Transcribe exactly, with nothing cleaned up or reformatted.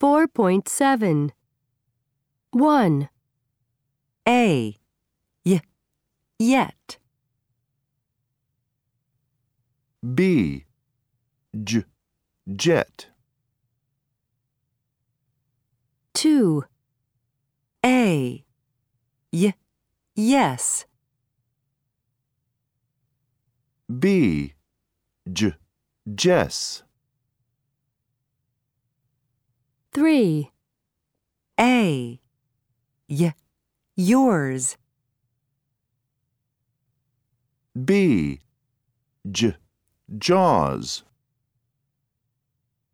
four point seven. one. A, y, yet. B, j, jet. two. A, y, yes. B, j, Jess. three. A, y, yours. B, j, Jaws.